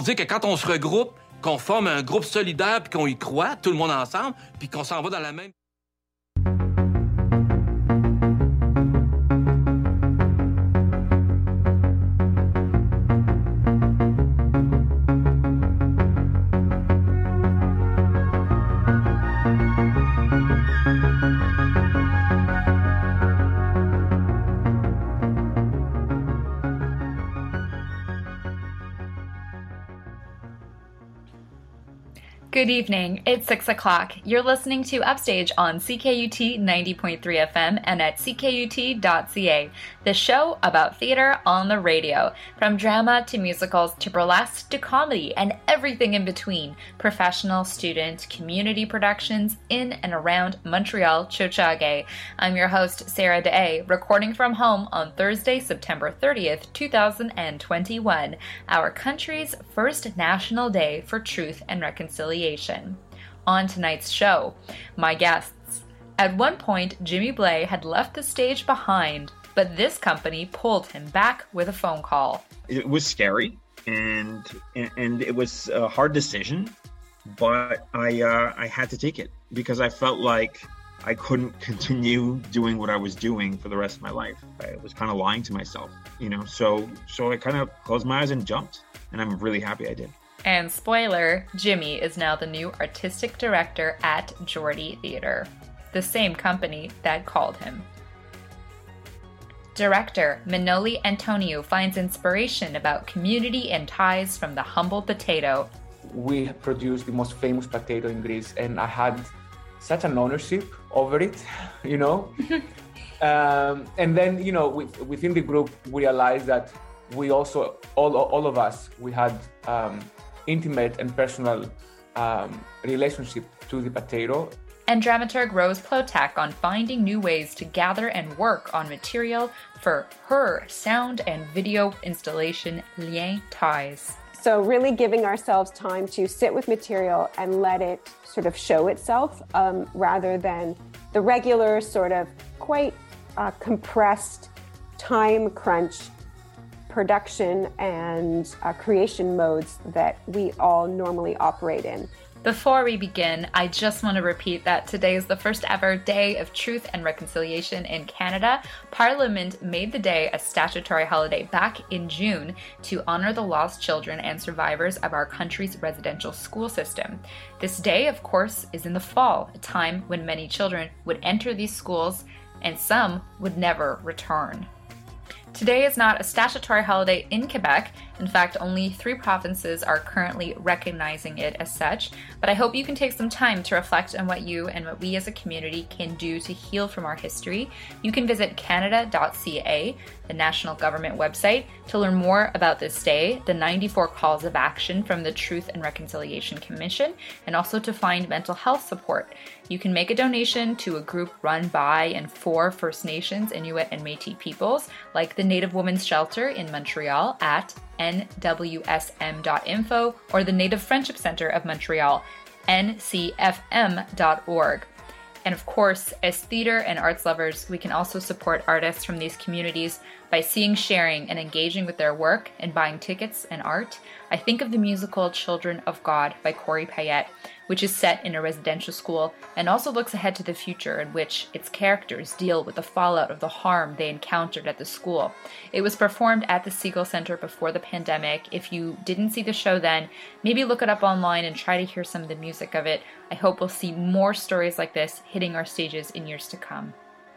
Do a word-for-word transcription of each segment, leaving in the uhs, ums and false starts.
dire que quand on se regroupe, qu'on forme un groupe solidaire, puis qu'on y croit, tout le monde ensemble, puis qu'on s'en va dans la même... Good evening. It's six o'clock. You're listening to Upstage on C K U T ninety point three F M and at C K U T dot C A, the show about theater on the radio. From drama to musicals to burlesque to comedy and everything in between. Professional, student, community productions in and around Montreal, Tiohtià:ke. I'm your host, Sarah Day, recording from home on Thursday, September thirtieth, two thousand twenty-one, our country's first National Day for Truth and Reconciliation. On tonight's show, my guests. At one point, Jimmy Blais had left the stage behind, but this company pulled him back with a phone call. It was scary, and and it was a hard decision, but I uh, I had to take it because I felt like I couldn't continue doing what I was doing for the rest of my life. I was kind of lying to myself, you know. So so I kind of closed my eyes and jumped, and I'm really happy I did. And spoiler, Jimmy is now the new artistic director at Geordie Theatre, the same company that called him. Director Manoli Antonio finds inspiration about community and ties from the humble potato. We produced the most famous potato in Greece, and I had such an ownership over it, you know. um, and then, you know, with, within the group, we realized that we also, all, all of us, we had um, intimate and personal um, relationship to the potato. And dramaturg Rose Plotak on finding new ways to gather and work on material for her sound and video installation, Lien Ties. So really giving ourselves time to sit with material and let it sort of show itself um, rather than the regular sort of quite uh, compressed time crunch production and uh, creation modes that we all normally operate in. Before we begin, I just want to repeat that today is the first ever Day of Truth and Reconciliation in Canada. Parliament made the day a statutory holiday back in June to honor the lost children and survivors of our country's residential school system. This day, of course, is in the fall, a time when many children would enter these schools and some would never return. Today is not a statutory holiday in Quebec. In fact, only three provinces are currently recognizing it as such, but I hope you can take some time to reflect on what you and what we as a community can do to heal from our history. You can visit Canada dot C A, the national government website, to learn more about this day, the ninety-four calls of action from the Truth and Reconciliation Commission, and also to find mental health support. You can make a donation to a group run by and for First Nations, Inuit, and Métis peoples, like the Native Women's Shelter in Montreal at N W S M dot info or the Native Friendship Center of Montreal, N C F M dot org. And of course, as theater and arts lovers, we can also support artists from these communities by seeing, sharing, and engaging with their work and buying tickets and art. I think of the musical Children of God by Corey Payette, which is set in a residential school and also looks ahead to the future in which its characters deal with the fallout of the harm they encountered at the school. It was performed at the Segal Center before the pandemic. If you didn't see the show then, maybe look it up online and try to hear some of the music of it. I hope we'll see more stories like this hitting our stages in years to come.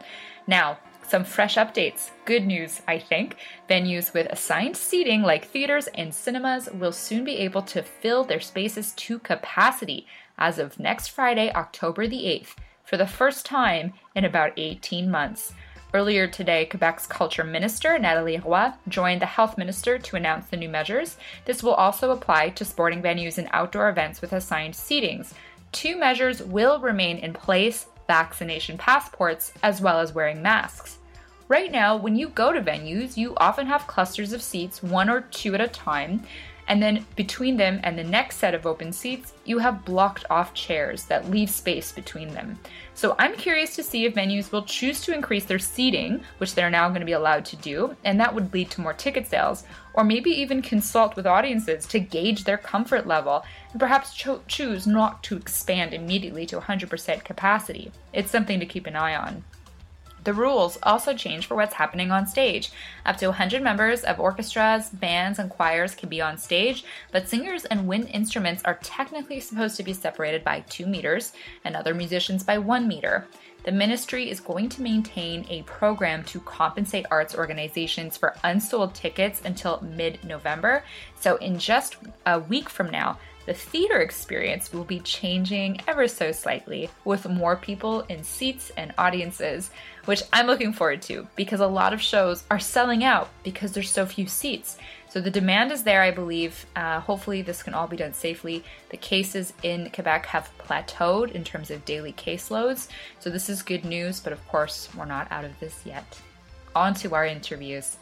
Now, some fresh updates. Good news, I think. Venues with assigned seating like theaters and cinemas will soon be able to fill their spaces to capacity as of next Friday, October the eighth, for the first time in about eighteen months. Earlier today, Quebec's Culture Minister, Nathalie Roy, joined the Health Minister to announce the new measures. This will also apply to sporting venues and outdoor events with assigned seatings. Two measures will remain in place: vaccination passports as well as wearing masks. Right now, when you go to venues, you often have clusters of seats, one or two at a time, And then between them and the next set of open seats, you have blocked off chairs that leave space between them. So I'm curious to see if venues will choose to increase their seating, which they're now going to be allowed to do, and that would lead to more ticket sales, or maybe even consult with audiences to gauge their comfort level and perhaps cho- choose not to expand immediately to one hundred percent capacity. It's something to keep an eye on. The rules also change for what's happening on stage. Up to one hundred members of orchestras, bands, and choirs can be on stage, but singers and wind instruments are technically supposed to be separated by two meters, and other musicians by one meter. The ministry is going to maintain a program to compensate arts organizations for unsold tickets until mid-November. So in just a week from now, the theater experience will be changing ever so slightly with more people in seats and audiences, which I'm looking forward to because a lot of shows are selling out because there's so few seats. So the demand is there, I believe. Uh, hopefully this can all be done safely. The cases in Quebec have plateaued in terms of daily caseloads. So this is good news, but of course we're not out of this yet. On to our interviews.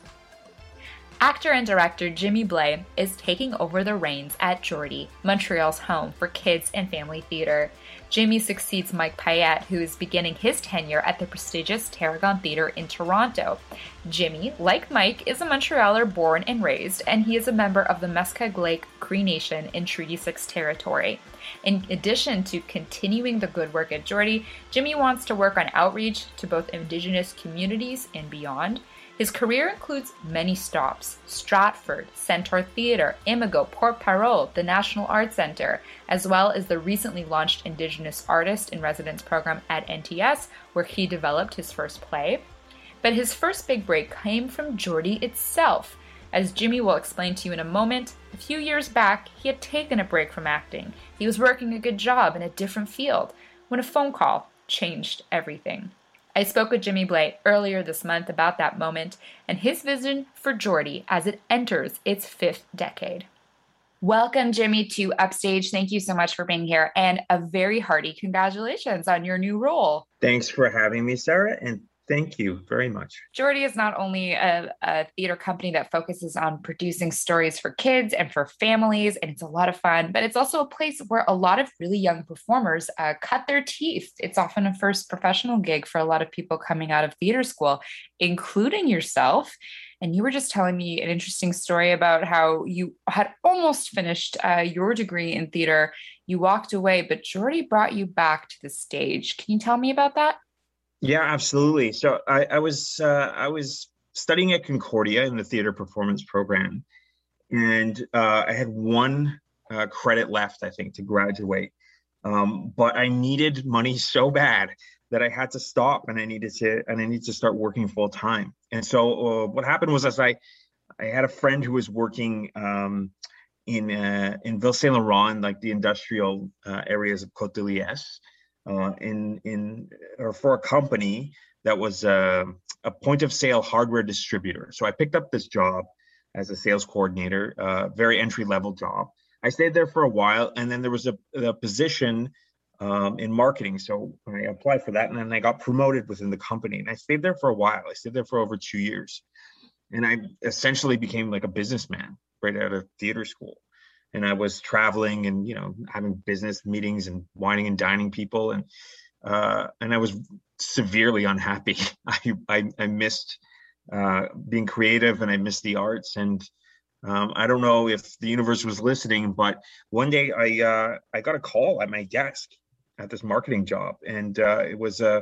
Actor and director Jimmy Blais is taking over the reins at Geordie, Montreal's home for kids and family theatre. Jimmy succeeds Mike Payette, who is beginning his tenure at the prestigious Tarragon Theatre in Toronto. Jimmy, like Mike, is a Montrealer born and raised, and he is a member of the Muskeg Lake Cree Nation in Treaty six territory. In addition to continuing the good work at Geordie, Jimmy wants to work on outreach to both Indigenous communities and beyond. His career includes many stops: Stratford, Centaur Theatre, Imago, Port-Parole, the National Arts Centre, as well as the recently launched Indigenous Artist in Residence program at N T S, where he developed his first play. But his first big break came from Geordie itself. As Jimmy will explain to you in a moment, a few years back, he had taken a break from acting. He was working a good job in a different field when a phone call changed everything. I spoke with Jimmy Blais earlier this month about that moment and his vision for Geordie as it enters its fifth decade. Welcome, Jimmy, to Upstage. Thank you so much for being here, and a very hearty congratulations on your new role. Thanks for having me, Sarah, and thank you very much. Geordie is not only a, a theater company that focuses on producing stories for kids and for families, and it's a lot of fun, but it's also a place where a lot of really young performers uh, cut their teeth. It's often a first professional gig for a lot of people coming out of theater school, including yourself. And you were just telling me an interesting story about how you had almost finished uh, your degree in theater. You walked away, but Geordie brought you back to the stage. Can you tell me about that? Yeah, absolutely. So I, I was uh, I was studying at Concordia in the theater performance program, and uh, I had one uh, credit left, I think, to graduate. Um, but I needed money so bad that I had to stop, and I needed to and I needed to start working full time. And so uh, what happened was, as I I had a friend who was working um, in uh, in Ville Saint Laurent, like the industrial uh, areas of Côte de Liesse. Uh, in in or for a company that was uh, a point of sale hardware distributor. So I picked up this job as a sales coordinator, uh, very entry level job. I stayed there for a while, and then there was a, a position um, in marketing. So I applied for that, and then I got promoted within the company. And I stayed there for a while. I stayed there for over two years, and I essentially became like a businessman right out of theater school. And I was traveling and, you know, having business meetings and wining and dining people. And uh, and I was severely unhappy. I, I, I missed uh, being creative, and I missed the arts. And um, I don't know if the universe was listening, but one day I uh, I got a call at my desk at this marketing job. And uh, it was a,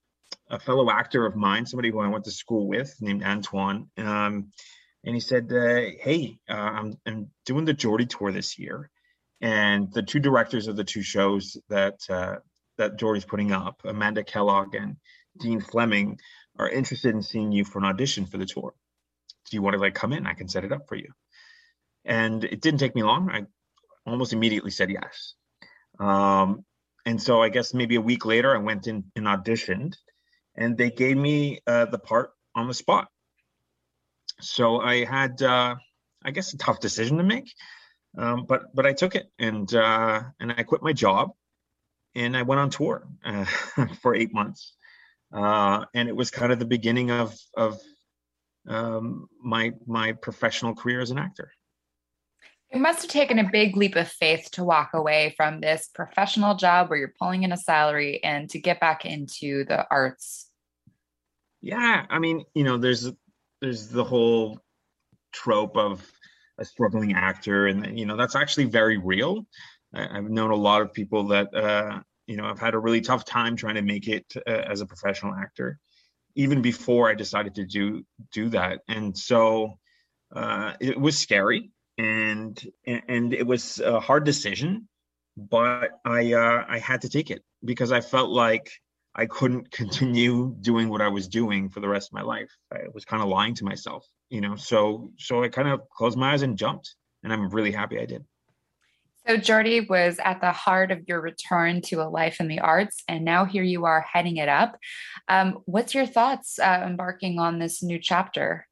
a fellow actor of mine, somebody who I went to school with, named Antoine. Um, And he said, uh, hey, uh, I'm, I'm doing the Geordie tour this year. And the two directors of the two shows that uh, that Geordie's putting up, Amanda Kellogg and Dean Fleming, are interested in seeing you for an audition for the tour. Do you want to like come in? I can set it up for you. And it didn't take me long. I almost immediately said yes. Um, and so I guess maybe a week later, I went in and auditioned, and they gave me uh, the part on the spot. So I had, uh, I guess, a tough decision to make, um, but but I took it, and uh, and I quit my job, and I went on tour uh, for eight months, uh, and it was kind of the beginning of of um, my my professional career as an actor. It must have taken a big leap of faith to walk away from this professional job where you're pulling in a salary and to get back into the arts. Yeah, I mean, you know, there's there's the whole trope of a struggling actor, and you know, that's actually very real. I, I've known a lot of people that uh, you know, have had a really tough time trying to make it uh, as a professional actor, even before I decided to do do that. And so uh, it was scary, and and it was a hard decision, but I uh, I had to take it because I felt like I couldn't continue doing what I was doing for the rest of my life. I was kind of lying to myself, you know. So so I kind of closed my eyes and jumped, and I'm really happy I did. So Jordi was at the heart of your return to a life in the arts, and now here you are heading it up. Um, what's your thoughts uh, embarking on this new chapter?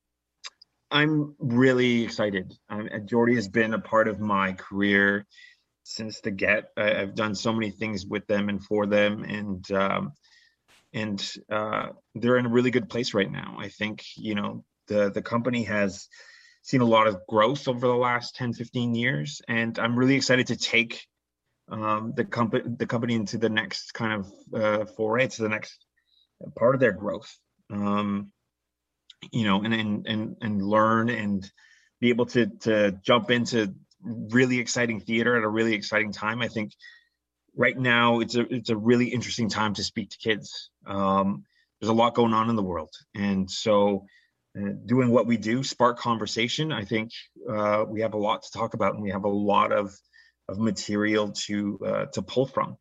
I'm really excited. Um, Jordi has been a part of my career since the get. I, I've done so many things with them and for them, and um, and uh, they're in a really good place right now. I think, you know, the the company has seen a lot of growth over the last ten, fifteen years, and I'm really excited to take um, the company the company into the next kind of uh, foray, to the next part of their growth. Um, you know, and and and and learn and be able to to jump into really exciting theater at a really exciting time. I think right now it's a it's a really interesting time to speak to kids. Um, there's a lot going on in the world, and so uh, doing what we do, spark conversation. I think uh, we have a lot to talk about, and we have a lot of of material to uh, to pull from.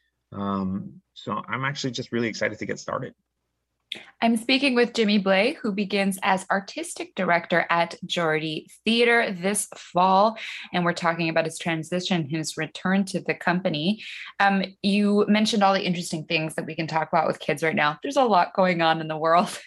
Um, so I'm actually just really excited to get started. I'm speaking with Jimmy Blais, who begins as artistic director at Jordi Theatre this fall, and we're talking about his transition, his return to the company. Um, you mentioned all the interesting things that we can talk about with kids right now. There's a lot going on in the world.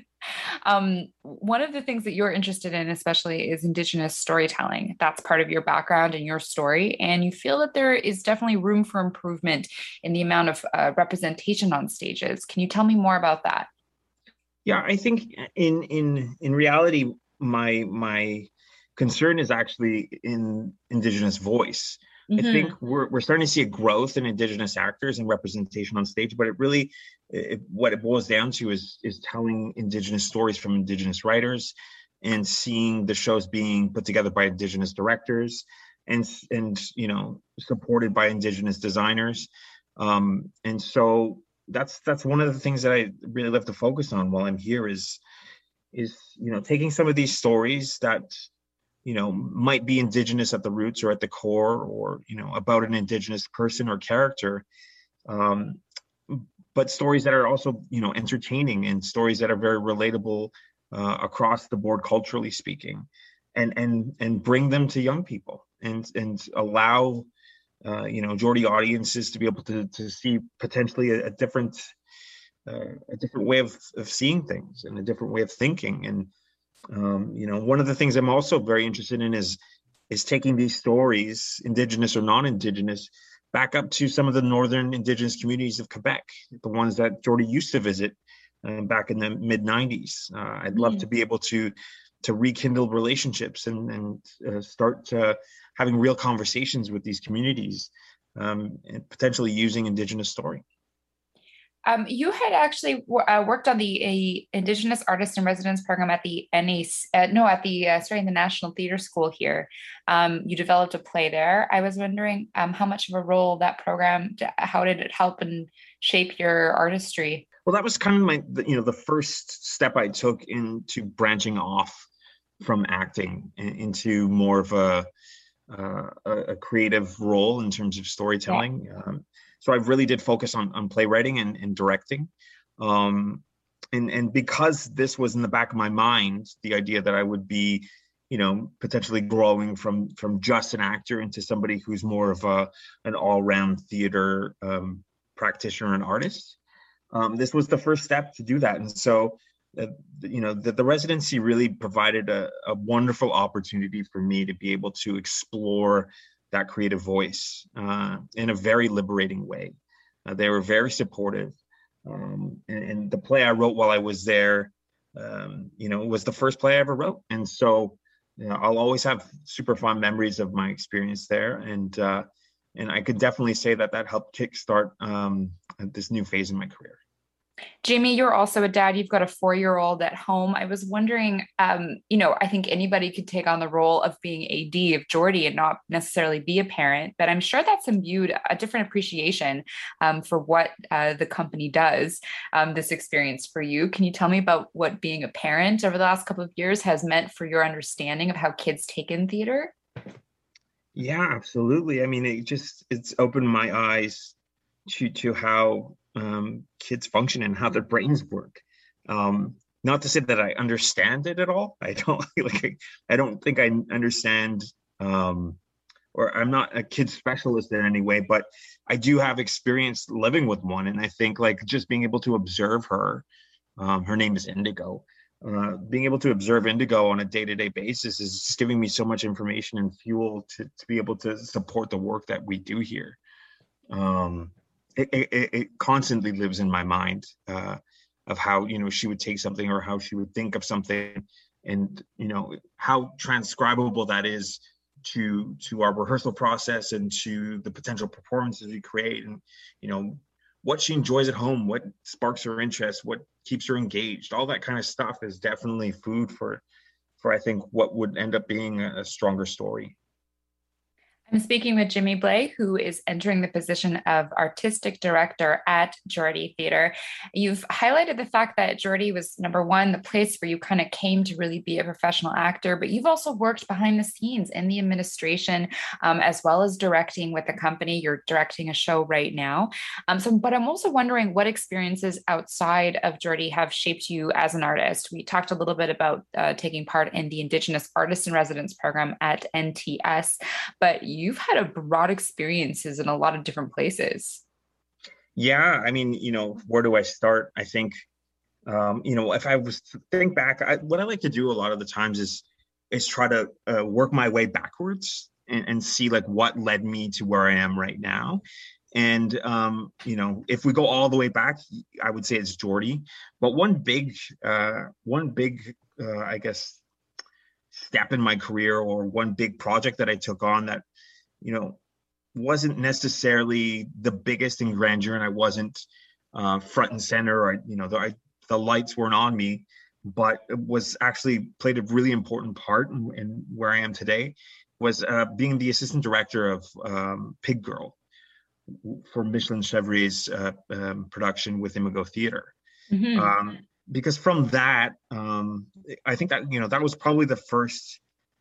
um, one of the things that you're interested in, especially, is Indigenous storytelling. That's part of your background and your story, and you feel that there is definitely room for improvement in the amount of uh, representation on stages. Can you tell me more about that? Yeah, I think in in in reality, my my concern is actually in Indigenous voice. Mm-hmm. I think we're we're starting to see a growth in Indigenous actors and representation on stage, but it really, it, what it boils down to is is telling Indigenous stories from Indigenous writers, and seeing the shows being put together by Indigenous directors, and and you know, supported by Indigenous designers, um, and so. That's that's one of the things that I really love to focus on while I'm here is is you know, taking some of these stories that, you know, might be Indigenous at the roots or at the core, or, you know, about an Indigenous person or character, um, but stories that are also, you know, entertaining, and stories that are very relatable uh, across the board, culturally speaking, and and and bring them to young people, and and allow Uh, you know, Jordi audiences to be able to to see potentially a, a different uh, a different way of, of seeing things, and a different way of thinking. And um, you know, one of the things I'm also very interested in is is taking these stories, Indigenous or non-Indigenous, back up to some of the northern Indigenous communities of Quebec, the ones that Jordi used to visit uh, back in the mid nineties. Uh, I'd love mm-hmm. to be able to to rekindle relationships and and uh, start uh, having real conversations with these communities, um, and potentially using Indigenous story. Um, you had actually w- uh, worked on the a Indigenous Artist in Residence program at the N A C, uh, no, at the uh, sorry, the National Theatre School here. Um, you developed a play there. I was wondering um, how much of a role that program, how did it help and shape your artistry? Well, that was kind of my, you know, the first step I took into branching off from acting into more of a Uh, a, a creative role in terms of storytelling. Yeah. Um, so I really did focus on on playwriting and, and directing. Um, and, and because this was in the back of my mind, the idea that I would be, you know, potentially growing from from just an actor into somebody who's more of a an all-round theater um, practitioner and artist. Um, this was the first step to do that. And so Uh, you know, the, the residency really provided a, a wonderful opportunity for me to be able to explore that creative voice uh, in a very liberating way. Uh, they were very supportive. Um, and, and the play I wrote while I was there, um, you know, was the first play I ever wrote. And so you know, I'll always have super fond memories of my experience there, and uh, and I could definitely say that that helped kickstart um, this new phase in my career. Jamie, you're also a dad. You've got a four-year-old at home. I was wondering, um, you know, I think anybody could take on the role of being A D of Jordy and not necessarily be a parent, but I'm sure that's imbued a different appreciation um, for what uh, the company does, um, this experience for you. Can you tell me about what being a parent over the last couple of years has meant for your understanding of how kids take in theater? Yeah, absolutely. I mean, it just, it's opened my eyes to, to how um, kids function and how their brains work. Um, not to say that I understand it at all. I don't like. I, I don't think I understand, um, or I'm not a kid specialist in any way. But I do have experience living with one, and I think like just being able to observe her. Um, her name is Indigo. Uh, being able to observe Indigo on a day-to-day basis is just giving me so much information and fuel to to be able to support the work that we do here. Um, It, it, it constantly lives in my mind uh, of how, you know, she would take something or how she would think of something, and, you know, how transcribable that is to to our rehearsal process and to the potential performances we create, and, you know, what she enjoys at home, what sparks her interest, what keeps her engaged. All that kind of stuff is definitely food for, for I think, what would end up being a, a stronger story. I'm speaking with Jimmy Blais, who is entering the position of artistic director at Jordy Theatre. You've highlighted the fact that Jordy was, number one, the place where you kind of came to really be a professional actor, but you've also worked behind the scenes in the administration, um, as well as directing with the company. You're directing a show right now. Um, so, but I'm also wondering what experiences outside of Jordy have shaped you as an artist. We talked a little bit about uh, taking part in the Indigenous Artist in Residence program at N T S, but you've had a broad experiences in a lot of different places. Yeah, I mean, you know, where do I start? I think, um, you know, if I was to think back, I, what I like to do a lot of the times is is try to uh, work my way backwards and, and see like what led me to where I am right now. And, um, you know, if we go all the way back, I would say it's Jordy. But one big, uh, one big, uh, I guess, step in my career, or one big project that I took on that, you know, wasn't necessarily the biggest in grandeur, and I wasn't uh, front and center, or, you know, the, I, the lights weren't on me, but it was actually played a really important part in, in where I am today, was uh, being the assistant director of um, Pig Girl for Michelin Chevriers uh, um, production with Imago Theatre. Mm-hmm. Um, because from that, um, I think that, you know, that was probably the first,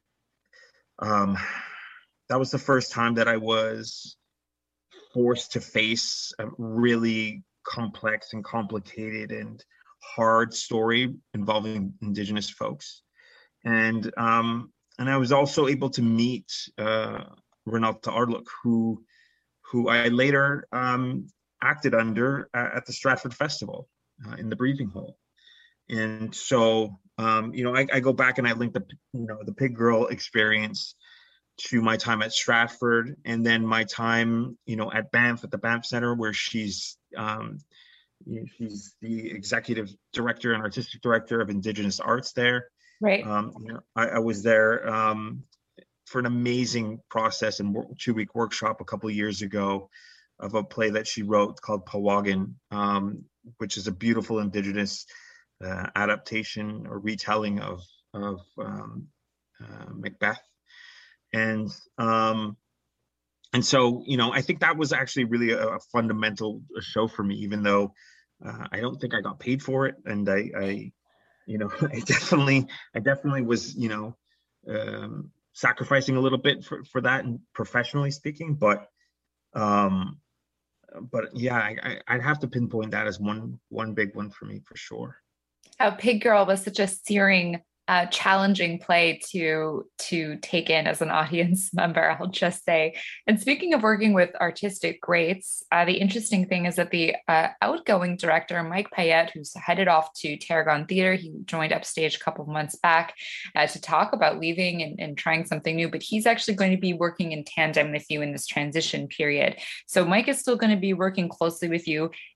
um, that was the first time that I was forced to face a really complex and complicated and hard story involving Indigenous folks. And um, and I was also able to meet uh, Renata Ardluck, who who I later um, acted under uh, at the Stratford Festival uh, in the Briefing Hall. And so, um, you know, I, I go back and I link the, you know, the Pig Girl experience to my time at Stratford, and then my time, you know, at Banff, at the Banff Center, where she's um, you know, she's the executive director and artistic director of Indigenous arts there. Right. Um, you know, I, I was there um, for an amazing process and two-week workshop a couple of years ago of a play that she wrote called Pawagan, um, which is a beautiful Indigenous uh, adaptation or retelling of of um, uh, Macbeth. And um, and so, you know, I think that was actually really a, a fundamental show for me, even though uh, I don't think I got paid for it. And I, I you know, I definitely, I definitely was, you know, um, sacrificing a little bit for, for that, and professionally speaking. But, um, but yeah, I, I'd have to pinpoint that as one one big one for me, for sure. Uh, Pig Girl was such a searing, uh, challenging play to to take in as an audience member, I'll just say. And speaking of working with artistic greats, uh, the interesting thing is that the uh, outgoing director, Mike Payette, who's headed off to Tarragon Theatre, he joined Upstage a couple of months back uh, to talk about leaving and, and trying something new, but he's actually going to be working in tandem with you in this transition period. So Mike is still going to be working closely with you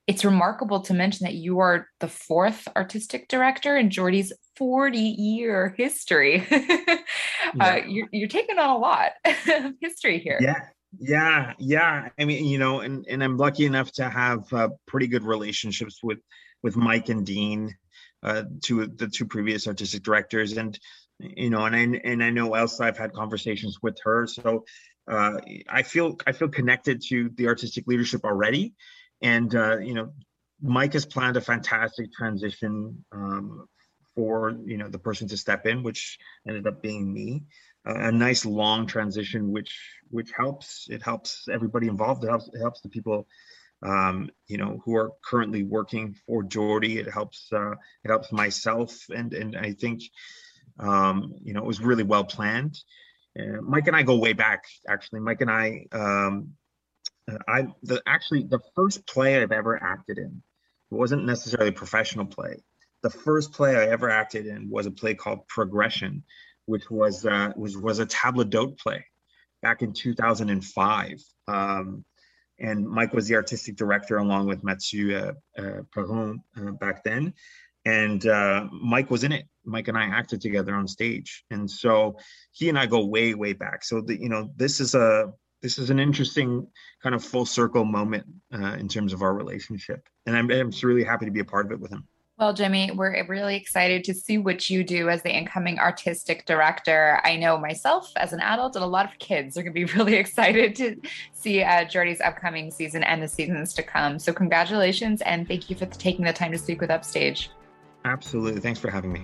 it's remarkable to mention that you are the fourth artistic director in Jordi's forty-year history. uh, Yeah. you're, you're taking on a lot of history here. Yeah, yeah, yeah. I mean, you know, and, and I'm lucky enough to have uh, pretty good relationships with with Mike and Dean, uh, two the two previous artistic directors, and you know, and I and I know Elsa. I've had conversations with her, so uh, I feel I feel connected to the artistic leadership already, and uh, you know, Mike has planned a fantastic transition um, for you know the person to step in, which ended up being me. A nice long transition, which which helps. It helps everybody involved. It helps it helps the people, um, you know, who are currently working for Jordi. It helps uh, it helps myself, and and I think, um, you know, it was really well planned. Uh, Mike and I go way back. Actually, Mike and I, um, I the actually the first play I've ever acted in, it wasn't necessarily a professional play. The first play I ever acted in was a play called Progression, which was uh, was was a table d'hote play back in two thousand five. Um, and Mike was the artistic director along with Mathieu uh, uh, Perron uh, back then. And uh, Mike was in it. Mike and I acted together on stage. And so he and I go way, way back. So, the, you know, this is a this is an interesting kind of full circle moment uh, in terms of our relationship. And I'm, I'm just really happy to be a part of it with him. Well, Jimmy, we're really excited to see what you do as the incoming artistic director. I know myself as an adult and a lot of kids are going to be really excited to see uh, Jordi's upcoming season and the seasons to come. So congratulations, and thank you for taking the time to speak with Upstage. Absolutely. Thanks for having me.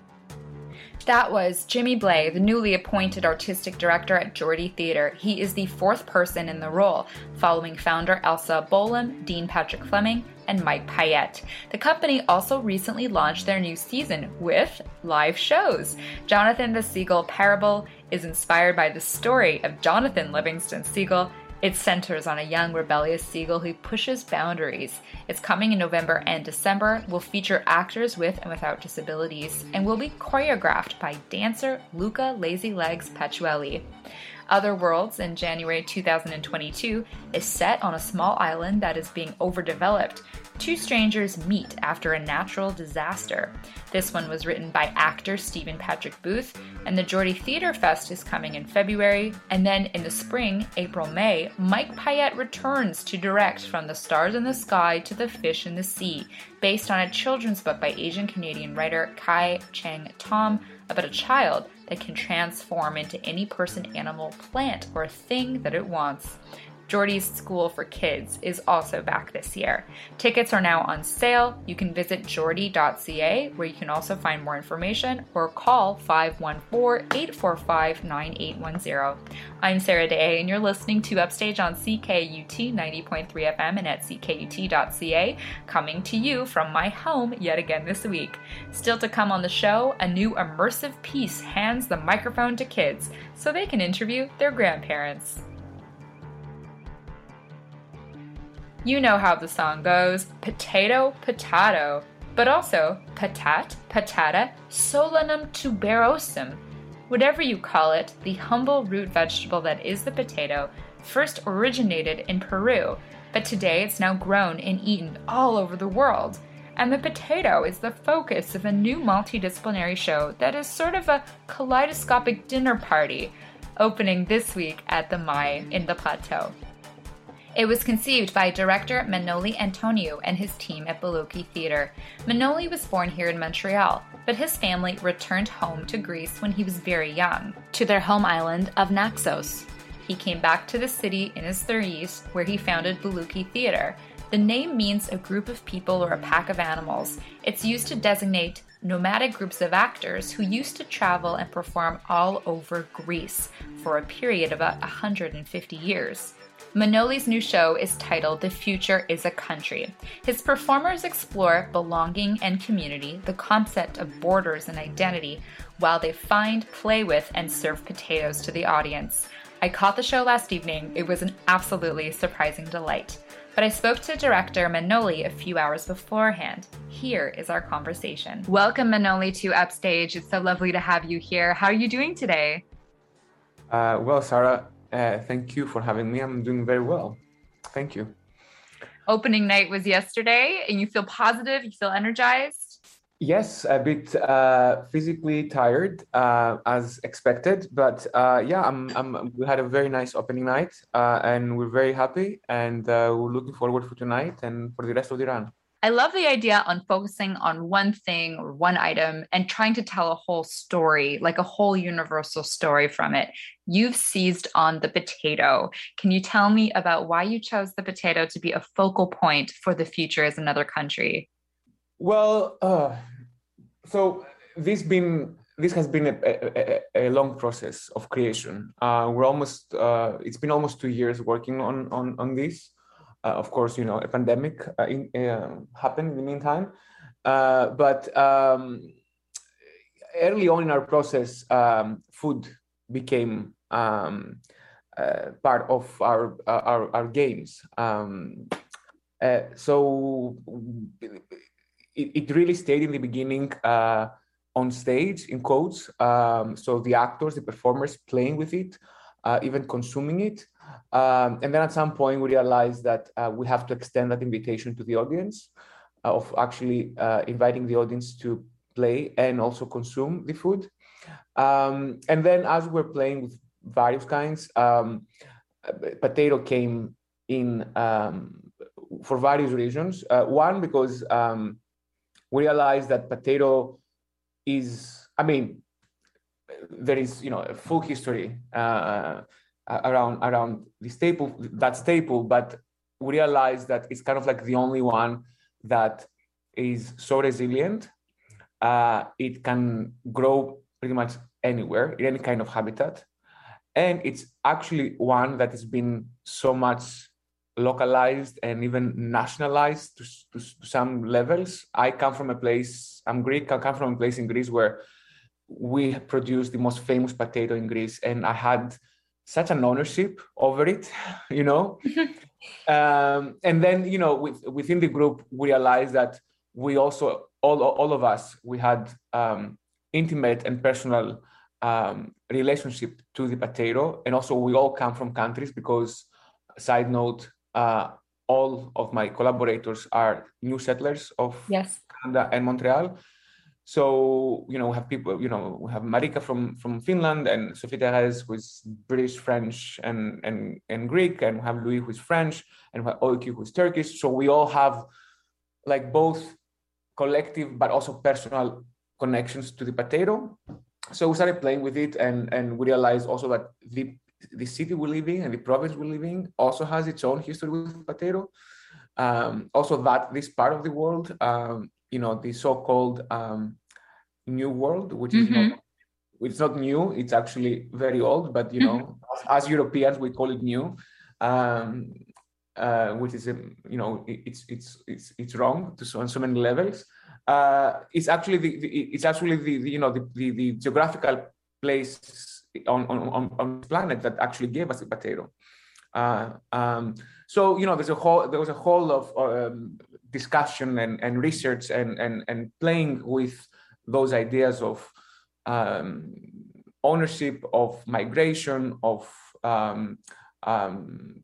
That was Jimmy Blais, the newly appointed artistic director at Jordi Theatre. He is the fourth person in the role, following founder Elsa Bolam, Dean Patrick Fleming, and Mike Payette. The company also recently launched their new season with live shows. Jonathan the Seagull Parable is inspired by the story of Jonathan Livingston Seagull. It centers on a young rebellious seagull who pushes boundaries. It's coming in November and December, will feature actors with and without disabilities, and will be choreographed by dancer Luca Lazy Legs Paciuelli. Other Worlds in January two thousand twenty-two is set on a small island that is being overdeveloped. Two strangers meet after a natural disaster. This one was written by actor Stephen Patrick Booth, and the Jordi Theatre Fest is coming in February. And then in the spring, April, May, Mike Payette returns to direct From the Stars in the Sky to the Fish in the Sea, based on a children's book by Asian-Canadian writer Kai Cheng Tom about a child that can transform into any person, animal, plant, or thing that it wants. Jordi's School for Kids is also back this year. Tickets are now on sale. You can visit jordi dot c a, where you can also find more information, or call five one four, eight four five, nine eight one zero. I'm Sarah Day, and you're listening to Upstage on C K U T ninety point three F M and at c k u t dot c a, coming to you from my home yet again this week. Still to come on the show, a new immersive piece hands the microphone to kids so they can interview their grandparents. You know how the song goes, potato, potato, but also patat, patata, solanum tuberosum. Whatever you call it, the humble root vegetable that is the potato first originated in Peru, but today it's now grown and eaten all over the world. And the potato is the focus of a new multidisciplinary show that is sort of a kaleidoscopic dinner party, opening this week at the Mai in the Plateau. It was conceived by director Manoli Antonio and his team at Balochi Theatre. Manoli was born here in Montreal, but his family returned home to Greece when he was very young, to their home island of Naxos. He came back to the city in his thirties, where he founded Balochi Theatre. The name means a group of people or a pack of animals. It's used to designate nomadic groups of actors who used to travel and perform all over Greece for a period of about one hundred fifty years. Manoli's new show is titled The Future is a Country. His performers explore belonging and community, the concept of borders and identity, while they find, play with, and serve potatoes to the audience. I caught the show last evening. It was an absolutely surprising delight. But I spoke to director Manoli a few hours beforehand. Here is our conversation. Welcome, Manoli, to Upstage. It's so lovely to have you here. How are you doing today? Uh, well, Sarah, Uh, thank you for having me. I'm doing very well. Thank you. opening night was yesterday and you feel positive, you feel energized? Yes, a bit uh, physically tired uh, as expected, but uh, yeah, I'm, I'm, we had a very nice opening night uh, and we're very happy, and uh, we're looking forward for tonight and for the rest of the run. I love the idea on focusing on one thing or one item and trying to tell a whole story, like a whole universal story from it. You've seized on the potato. Can you tell me about why you chose the potato to be a focal point for the future as another country? Well, uh, so this been this has been a, a, a long process of creation. Uh, we're almost uh, it's been almost two years working on on on this. Uh, of course, you know, a pandemic uh, in, uh, happened in the meantime, uh, but um, early on in our process, um, food became um, uh, part of our our, our games. Um, uh, so. It, it really stayed in the beginning uh, on stage in quotes. Um, so the actors, the performers playing with it, uh, even consuming it. Um, and then at some point we realized that uh, we have to extend that invitation to the audience uh, of actually uh, inviting the audience to play and also consume the food. Um, and then as we're playing with various kinds, um, potato came in um, for various reasons. Uh, one, because um, we realized that potato is, I mean, there is, you know, a full history uh, around around the staple, that staple, but we realized that it's kind of like the only one that is so resilient. Uh, it can grow pretty much anywhere, in any kind of habitat. And it's actually one that has been so much localized and even nationalized to, to, to some levels. I come from a place, I'm Greek, I come from a place in Greece where we produce the most famous potato in Greece, and I had such an ownership over it, you know. um, and then, you know, with, within the group, we realized that we also, all, all of us, we had um, intimate and personal um, relationship to the potato. And also we all come from countries because, side note, uh, all of my collaborators are new settlers of yes. Canada and Montreal. So, you know, we have people, you know, we have Marika from, from Finland, and Sophie Therese, who is British, French, and, and, and Greek, and we have Louis, who is French, and we have Oiki, who is Turkish. So we all have like both collective, but also personal connections to the potato. So we started playing with it, and, and we realized also that the, the city we live in and the province we live in also has its own history with potato. Um, also that this part of the world, um, you know, the so-called um, New World, which is mm-hmm. not, it's not new, it's actually very old, but, you know, mm-hmm. as, as Europeans, we call it new, um, uh, which is, um, you know, it's it's it's it's wrong to so, on so many levels. Uh, it's actually the, the it's actually the, the you know the, the, the geographical place on on on the planet that actually gave us the potato. Uh, um, so you know, there's a whole there was a whole of um, discussion and, and research and, and and playing with those ideas of um, ownership, of migration, of um, um,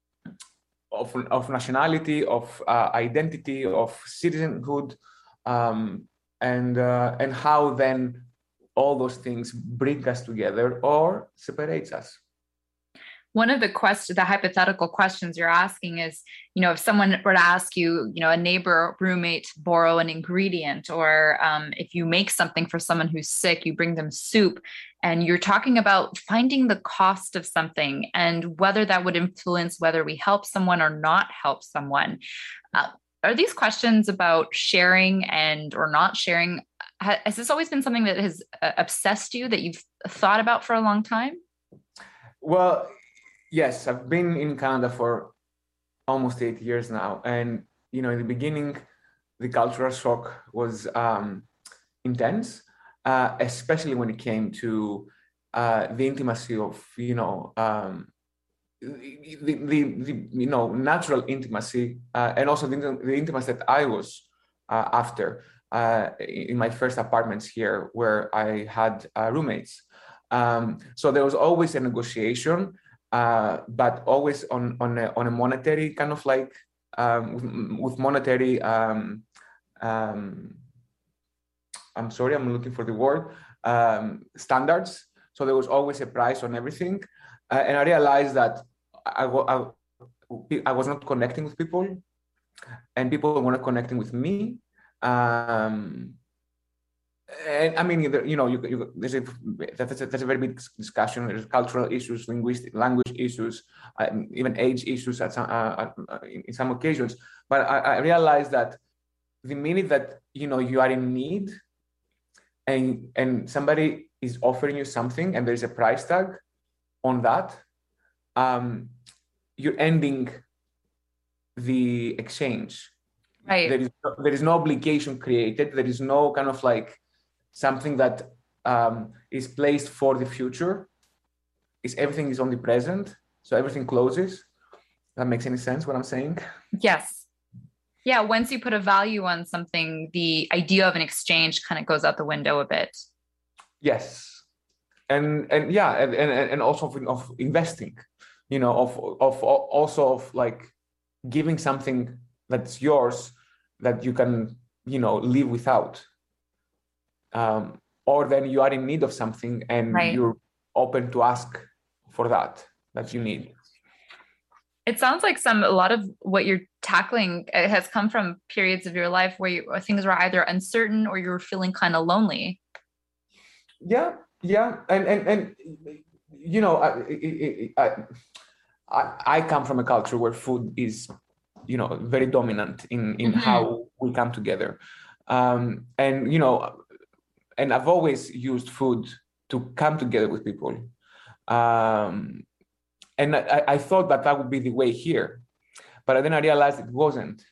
of, of nationality, of uh, identity, of citizenhood, um, and uh, and how then all those things bring us together or separates us. One of the questions, the hypothetical questions you're asking is, you know, if someone were to ask you, you know, a neighbor, roommate, borrow an ingredient, or um, if you make something for someone who's sick, you bring them soup, and you're talking about finding the cost of something and whether that would influence whether we help someone or not help someone. Uh, are these questions about sharing and or not sharing? Has this always been something that has uh, obsessed you, that you've thought about for a long time? Well, yes, I've been in Canada for almost eight years now. And, you know, in the beginning, the cultural shock was um, intense, uh, especially when it came to uh, the intimacy of, you know, um, the, the, the, you know, natural intimacy, uh, and also the, the intimacy that I was uh, after uh, in my first apartments here, where I had uh, roommates. Um, so there was always a negotiation, Uh, but always on on a, on a monetary kind of like um, with, with monetary, um, um, I'm sorry, I'm looking for the word, um, standards. So there was always a price on everything. Uh, and I realized that I, I, I was not connecting with people, and people were not connecting with me. Um, and I mean, you know, you, you, there's, a, there's, a, there's a very big discussion. There's cultural issues, linguistic, language issues, uh, even age issues at some, uh, uh, in some occasions. But I, I realized that the minute that, you know, you are in need, and and somebody is offering you something, and there's a price tag on that, um, you're ending the exchange. Right. There is no, there is no obligation created. There is no kind of like something that um, is placed for the future. Is everything is on the present, so everything closes. That makes any sense? What I'm saying? Yes. Yeah. Once you put a value on something, the idea of an exchange kind of goes out the window a bit. Yes, and and yeah, and and, and also of, of investing, you know, of of also of like giving something that's yours that you can, you know, live without. Um, or then you are in need of something and right. you're open to ask for that, that you need. It sounds like some, a lot of what you're tackling has come from periods of your life where you, things were either uncertain or you were feeling kind of lonely. Yeah, yeah. And, and, and you know, I, I, I, I come from a culture where food is, you know, very dominant in, in mm-hmm. how we come together. Um, and, you know, and I've always used food to come together with people. Um, and I, I thought that that would be the way here, but then I realized it wasn't.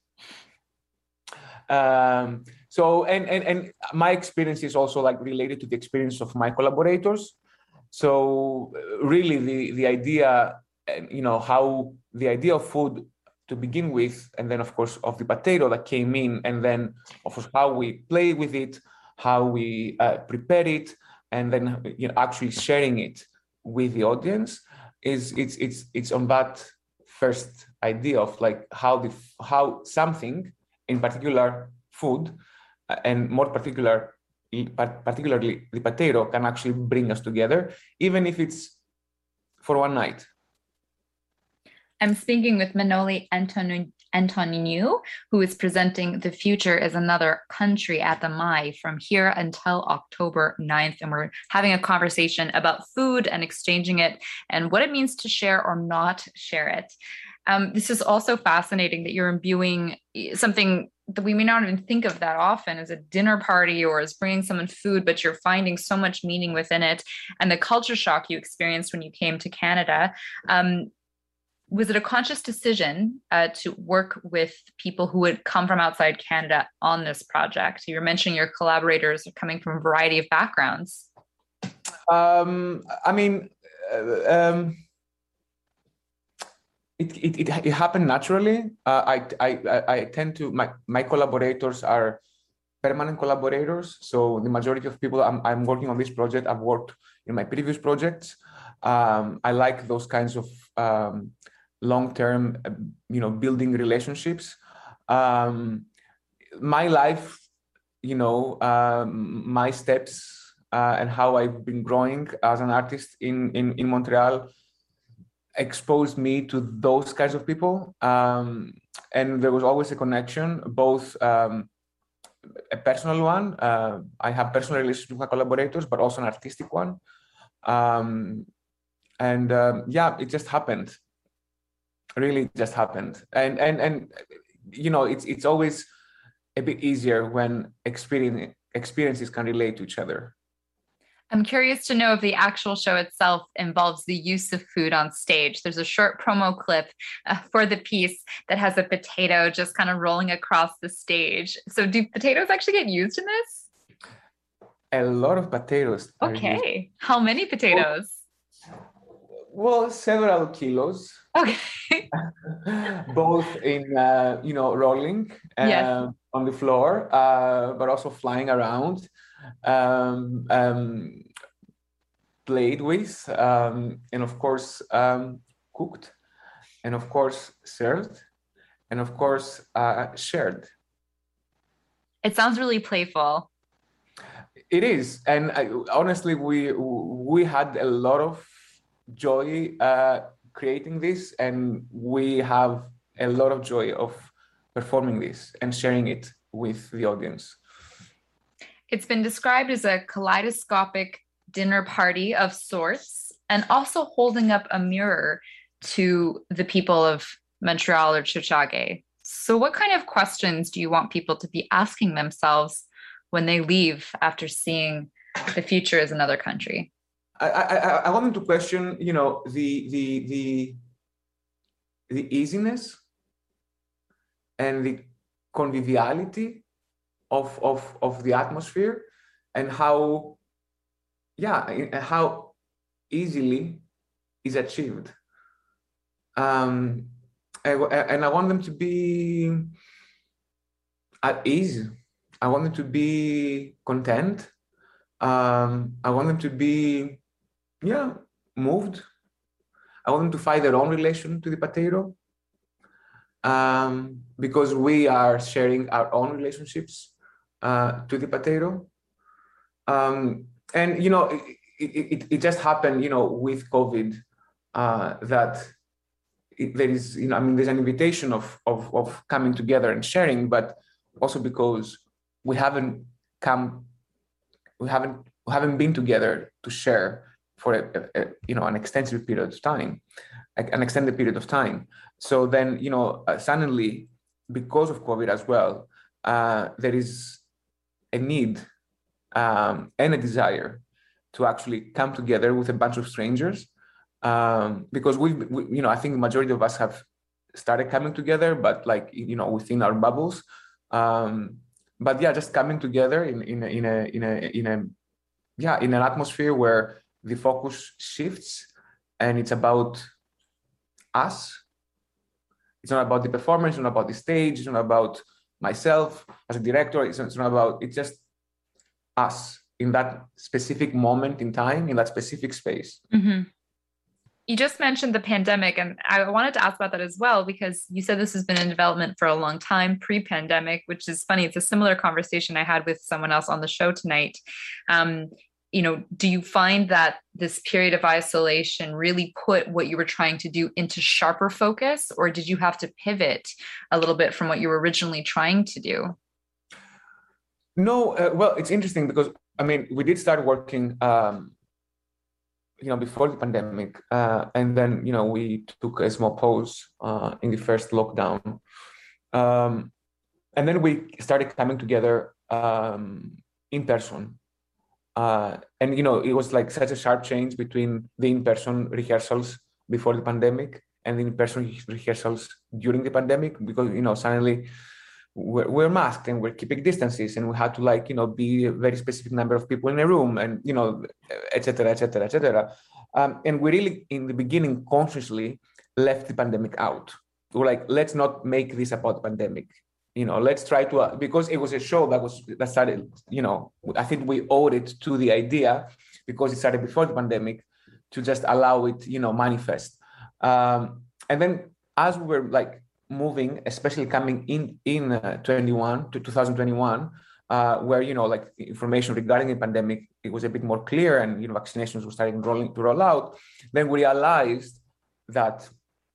Um, so, and, and, and my experience is also like related to the experience of my collaborators. So really the, the idea, you know, how the idea of food to begin with, and then of course of the potato that came in, and then of course how we play with it, how we uh, prepare it, and then, you know, actually sharing it with the audience is it's it's it's on that first idea of like how the how something, in particular food, uh, and more particular particularly the potato, can actually bring us together, even if it's for one night. I'm speaking with Manoli Antoni- Antoniou, who is presenting The Future is Another Country at the M A I from here until October ninth. And we're having a conversation about food and exchanging it and what it means to share or not share it. Um, this is also fascinating that you're imbuing something that we may not even think of that often as a dinner party or as bringing someone food, but you're finding so much meaning within it. And the culture shock you experienced when you came to Canada. Um, Was it a conscious decision uh, to work with people who would come from outside Canada on this project? You were mentioning your collaborators are coming from a variety of backgrounds. Um, I mean, uh, um, it, it, it, it happened naturally. Uh, I, I, I tend to, my, my collaborators are permanent collaborators. So the majority of people I'm, I'm working on this project, I've worked in my previous projects. Um, I like those kinds of um, long-term, you know, building relationships. Um, my life, you know, um, my steps uh, and how I've been growing as an artist in, in, in Montreal exposed me to those kinds of people. Um, and there was always a connection, both um, a personal one. Uh, I have personal relationships with my collaborators, but also an artistic one. Um, and um, yeah, it just happened. Really just happened. And, and, and, you know, it's, it's always a bit easier when experience, experiences can relate to each other. I'm curious to know if the actual show itself involves the use of food on stage. There's a short promo clip uh, for the piece that has a potato just kind of rolling across the stage. So do potatoes actually get used in this? A lot of potatoes. Okay. How many potatoes? Well, well several kilos. Okay. Both in, uh, you know, rolling uh, yes. on the floor, uh, but also flying around. Um, um, played with, um, and of course um, cooked, and of course served, and of course, uh, shared. It sounds really playful. It is, and I, honestly, we we had a lot of joy uh, creating this, and we have a lot of joy of performing this and sharing it with the audience. It's been described as a kaleidoscopic dinner party of sorts, and also holding up a mirror to the people of Montreal or Tiohtià:ke. So what kind of questions do you want people to be asking themselves when they leave after seeing the future as another country? I, I, I want them to question, you know, the the the the easiness and the conviviality of of of the atmosphere, and how, yeah, how easily is achieved. Um, and, and I want them to be at ease. I want them to be content. Um, I want them to be, yeah, moved. I want them to find their own relation to the potato, um, because we are sharing our own relationships uh, to the potato. Um, and, you know, it, it, it just happened, you know, with COVID, uh, that it, there is, you know, I mean, there's an invitation of, of, of coming together and sharing, but also because we haven't come, we haven't, we haven't been together to share for a, a, you know, an extensive period of time, an extended period of time. So then, you know, uh, suddenly, because of COVID as well, uh, there is a need um, and a desire to actually come together with a bunch of strangers, um, because we've, we, you know, I think the majority of us have started coming together, but like, you know, within our bubbles. Um, but yeah, just coming together in in a, in a in a in a yeah in an atmosphere where the focus shifts and it's about us. It's not about the performance, it's not about the stage, it's not about myself as a director, it's not, it's not about, it's just us in that specific moment in time, in that specific space. Mm-hmm. You just mentioned the pandemic, and I wanted to ask about that as well, because you said this has been in development for a long time, pre-pandemic, which is funny. It's a similar conversation I had with someone else on the show tonight. Um, you know, do you find that this period of isolation really put what you were trying to do into sharper focus, or did you have to pivot a little bit from what you were originally trying to do? No, uh, well, it's interesting because, I mean, we did start working, um, you know, before the pandemic, uh, and then, you know, we took a small pause uh, in the first lockdown. Um, and then we started coming together um, in person. Uh, and, you know, it was like such a sharp change between the in-person rehearsals before the pandemic and the in-person rehearsals during the pandemic, because, you know, suddenly we're, we're masked and we're keeping distances, and we had to, like, you know, be a very specific number of people in a room, and, you know, et cetera, et cetera, et cetera. Um, and we really, in the beginning, consciously left the pandemic out. We were like, let's not make this about the pandemic. You know, let's try to, uh, because it was a show that was, that started, you know, I think we owed it to the idea, because it started before the pandemic, to just allow it, you know, manifest. Um, and then as we were like moving, especially coming in, in uh, twenty-one to two thousand twenty-one, uh, where, you know, like information regarding the pandemic, it was a bit more clear, and, you know, vaccinations were starting rolling to roll out, then we realized that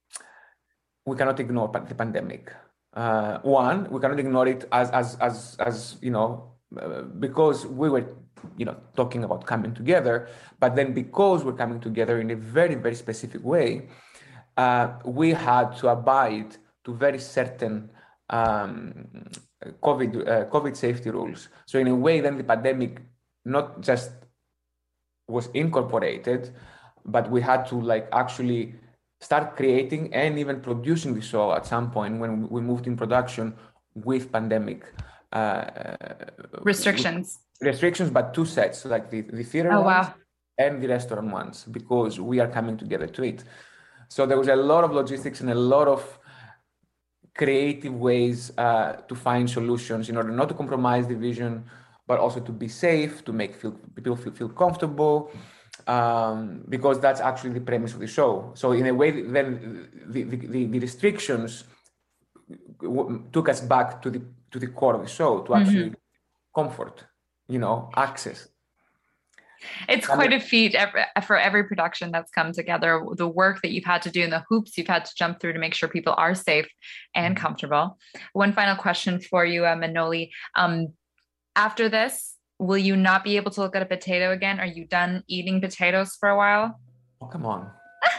we cannot ignore the pandemic. Uh, one, we cannot ignore it as, as, as, as you know, uh, because we were, you know, talking about coming together, but then because we're coming together in a very, very specific way, uh, we had to abide to very certain um, COVID, uh, COVID safety rules. So in a way, then the pandemic not just was incorporated, but we had to, like, actually start creating and even producing the show at some point when we moved in production with pandemic uh, restrictions. With restrictions, but two sets, like the, the theater oh, ones wow. and the restaurant ones, because we are coming together to it. So there was a lot of logistics and a lot of creative ways uh, to find solutions in order not to compromise the vision, but also to be safe, to make feel, people feel, feel comfortable. Um, because that's actually the premise of the show. So in a way, then the, the, the restrictions w- took us back to the to the core of the show, to actually mm-hmm. comfort, you know, access. It's quite a feat every, for every production that's come together, the work that you've had to do and the hoops you've had to jump through to make sure people are safe and comfortable. One final question for you, uh, Manoli. Um, after this, will you not be able to look at a potato again? Are you done eating potatoes for a while? Oh, come on.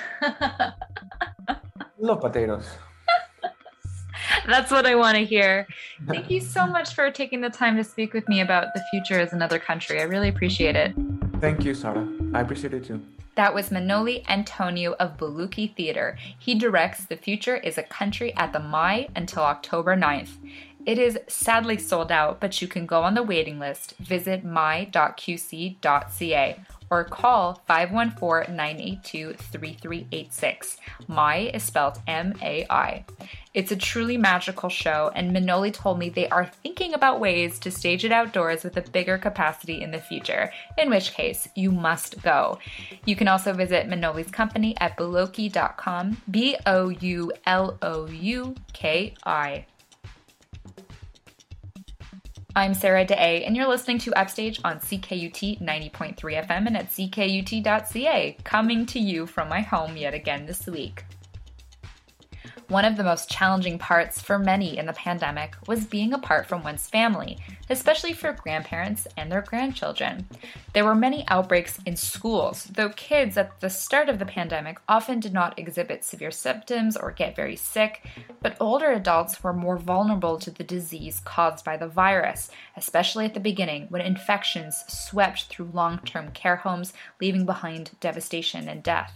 Love potatoes. That's what I want to hear. Thank you so much for taking the time to speak with me about the future as another country. I really appreciate it. Thank you, Sarah. I appreciate it too. That was Manoli Antonio of Buluki Theater. He directs The Future is a Country at the M I until October ninth. It is sadly sold out, but you can go on the waiting list, visit m i dot q c dot c a, or call five one four, nine eight two, three three eight six. M I is spelled M A I. It's a truly magical show, and Manoli told me they are thinking about ways to stage it outdoors with a bigger capacity in the future, in which case you must go. You can also visit Manoli's company at buluki dot com, B O U L O U K I. I'm Sarah Day, and you're listening to Upstage on C K U T ninety point three F M and at c k u t dot c a, coming to you from my home yet again this week. One of the most challenging parts for many in the pandemic was being apart from one's family, especially for grandparents and their grandchildren. There were many outbreaks in schools, though kids at the start of the pandemic often did not exhibit severe symptoms or get very sick, but older adults were more vulnerable to the disease caused by the virus, especially at the beginning when infections swept through long-term care homes, leaving behind devastation and death.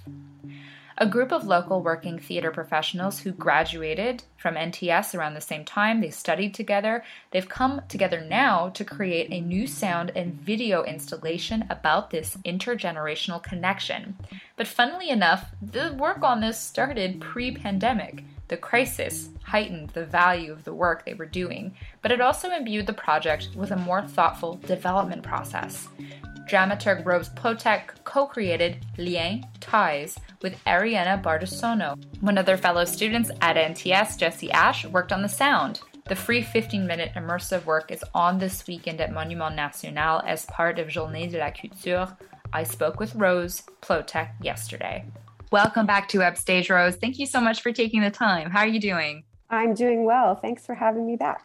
A group of local working theater professionals who graduated from N T S around the same time, they studied together, they've come together now to create a new sound and video installation about this intergenerational connection. But funnily enough, the work on this started pre-pandemic. The crisis heightened the value of the work they were doing, but it also imbued the project with a more thoughtful development process. Dramaturg Rose Plotek co-created Lien, Ties, with Ariana Bardasono. One of their fellow students at N T S, Jesse Ash, worked on the sound. The free fifteen-minute immersive work is on this weekend at Monument National as part of Journée de la Culture. I spoke with Rose Plotek yesterday. Welcome back to Upstage, Rose. Thank you so much for taking the time. How are you doing? I'm doing well. Thanks for having me back.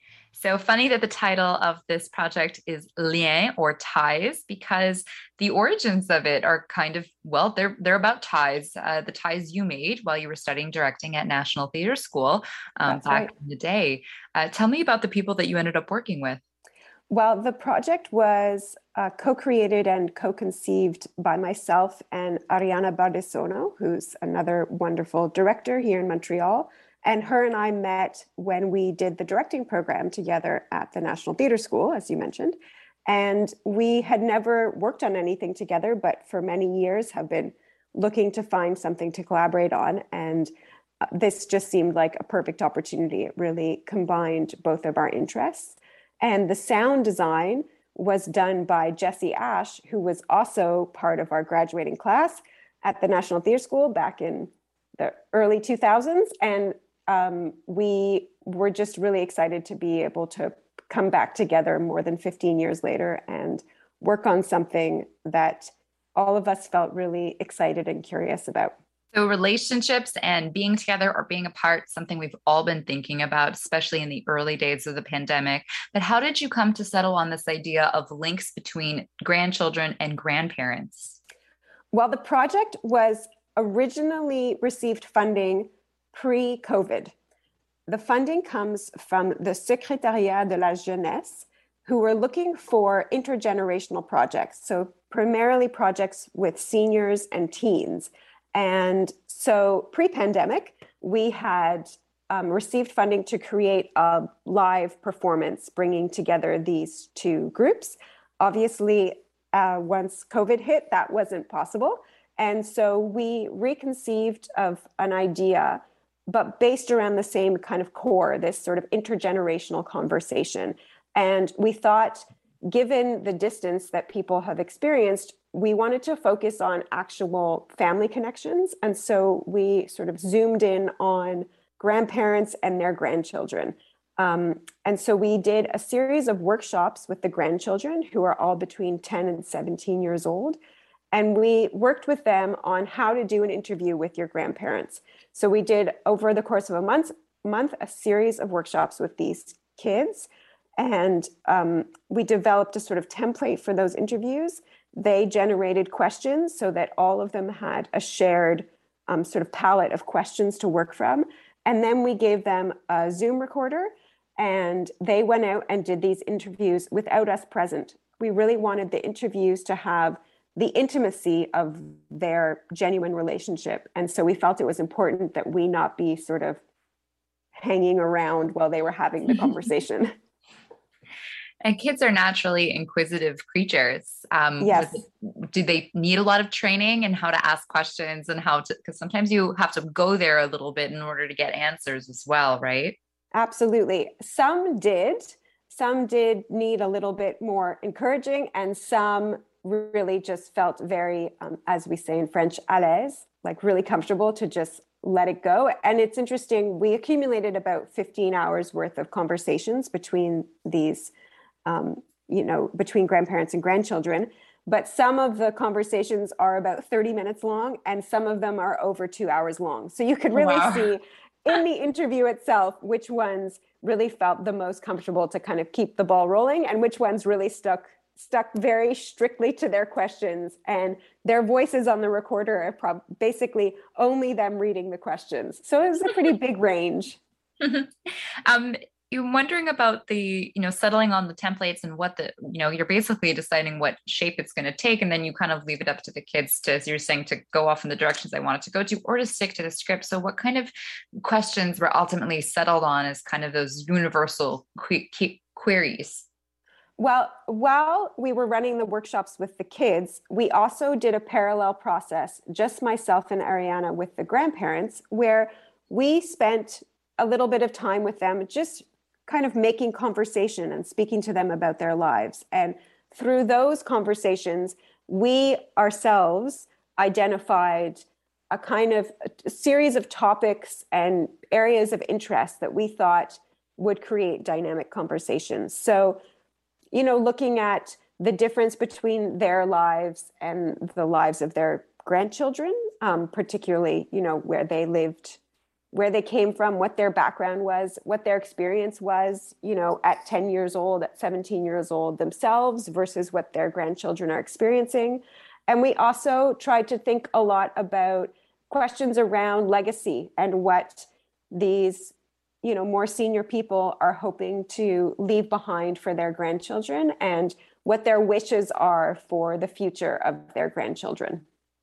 So funny that the title of this project is Lien, or Ties, because the origins of it are kind of, well, they're they're about ties, uh, the ties you made while you were studying directing at National Theatre School um, back right. in the day. Uh, tell me about the people that you ended up working with. Well, the project was uh, co-created and co-conceived by myself and Ariana Bardasono, who's another wonderful director here in Montreal. And her and I met when we did the directing program together at the National Theatre School, as you mentioned. And we had never worked on anything together, but for many years have been looking to find something to collaborate on. And uh, this just seemed like a perfect opportunity. It really combined both of our interests. And the sound design was done by Jesse Ash, who was also part of our graduating class at the National Theatre School back in the early two thousands. And Um, we were just really excited to be able to come back together more than fifteen years later and work on something that all of us felt really excited and curious about. So relationships and being together or being apart, something we've all been thinking about, especially in the early days of the pandemic. But how did you come to settle on this idea of links between grandchildren and grandparents? Well, the project was originally received funding pre-COVID. The funding comes from the Secrétariat de la Jeunesse, who were looking for intergenerational projects, so primarily projects with seniors and teens. And so pre-pandemic, we had um, received funding to create a live performance, bringing together these two groups. Obviously, uh, once COVID hit, that wasn't possible. And so we reconceived of an idea, but based around the same kind of core, this sort of intergenerational conversation. And we thought, given the distance that people have experienced, we wanted to focus on actual family connections. And so we sort of zoomed in on grandparents and their grandchildren. Um, and so we did a series of workshops with the grandchildren, who are all between ten and seventeen years old. And we worked with them on how to do an interview with your grandparents. So we did, over the course of a month, month a series of workshops with these kids. And um, we developed a sort of template for those interviews. They generated questions so that all of them had a shared um, sort of palette of questions to work from. And then we gave them a Zoom recorder, and they went out and did these interviews without us present. We really wanted the interviews to have the intimacy of their genuine relationship. And so we felt it was important that we not be sort of hanging around while they were having the conversation. And kids are naturally inquisitive creatures. Um, yes. It, do they need a lot of training in how to ask questions and how to, because sometimes you have to go there a little bit in order to get answers as well, right? Absolutely. Some did. Some did need a little bit more encouraging, and some really just felt very, um, as we say in French, à l'aise, like really comfortable to just let it go. And it's interesting, we accumulated about fifteen hours worth of conversations between these, um, you know, between grandparents and grandchildren. But some of the conversations are about thirty minutes long, and some of them are over two hours long. So you could really wow. see in the interview itself which ones really felt the most comfortable to kind of keep the ball rolling, and which ones really stuck stuck very strictly to their questions, and their voices on the recorder are prob- basically only them reading the questions. So it was a pretty big range. um, you're wondering about the, you know, settling on the templates and what the, you know, you're basically deciding what shape it's going to take. And then you kind of leave it up to the kids to, as you're saying, to go off in the directions they want it to go to, or to stick to the script. So what kind of questions were ultimately settled on as kind of those universal que- que- queries? Well, while we were running the workshops with the kids, we also did a parallel process, just myself and Ariana with the grandparents, where we spent a little bit of time with them, just kind of making conversation and speaking to them about their lives. And through those conversations, we ourselves identified a kind of a series of topics and areas of interest that we thought would create dynamic conversations. So, you know, looking at the difference between their lives and the lives of their grandchildren, um, particularly, you know, where they lived, where they came from, what their background was, what their experience was, you know, at ten years old, at seventeen years old themselves versus what their grandchildren are experiencing. And we also tried to think a lot about questions around legacy and what these, you know, more senior people are hoping to leave behind for their grandchildren, and what their wishes are for the future of their grandchildren.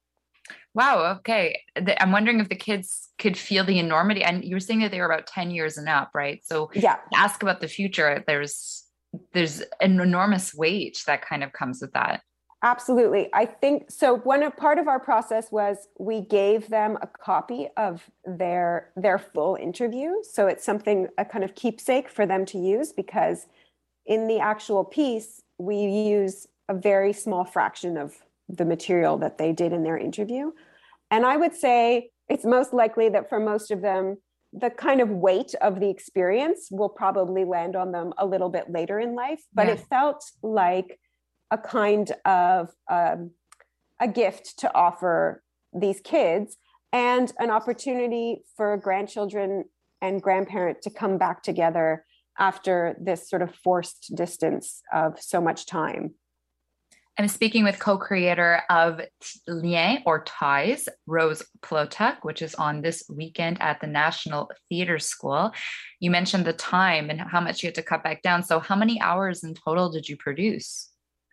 Wow. Okay. I'm wondering if the kids could feel the enormity. And you were saying that they were about ten years and up, right? So yeah, to ask about the future, there's, there's an enormous weight that kind of comes with that. Absolutely. I think so. One of part of our process was we gave them a copy of their their full interview. So it's something, a kind of keepsake for them to use, because in the actual piece, we use a very small fraction of the material that they did in their interview. And I would say it's most likely that for most of them, the kind of weight of the experience will probably land on them a little bit later in life. But yeah. It felt like a kind of um, a gift to offer these kids, and an opportunity for grandchildren and grandparent to come back together after this sort of forced distance of so much time. I'm speaking with co-creator of Lien or Ties, Rose Plotek, which is on this weekend at the National Theatre School. You mentioned the time and how much you had to cut back down. So how many hours in total did you produce?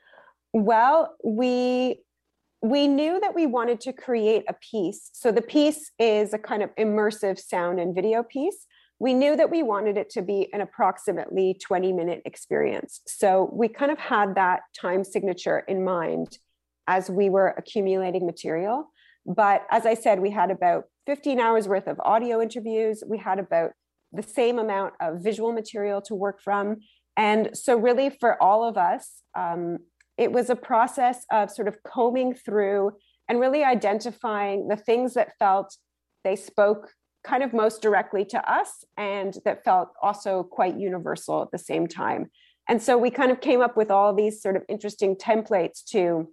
Well, we we knew that we wanted to create a piece. So the piece is a kind of immersive sound and video piece. We knew that we wanted it to be an approximately twenty minute experience. So we kind of had that time signature in mind as we were accumulating material. But as I said, we had about fifteen hours worth of audio interviews. We had about the same amount of visual material to work from. And so really for all of us, um, it was a process of sort of combing through and really identifying the things that felt they spoke kind of most directly to us and that felt also quite universal at the same time. And so we kind of came up with all these sort of interesting templates to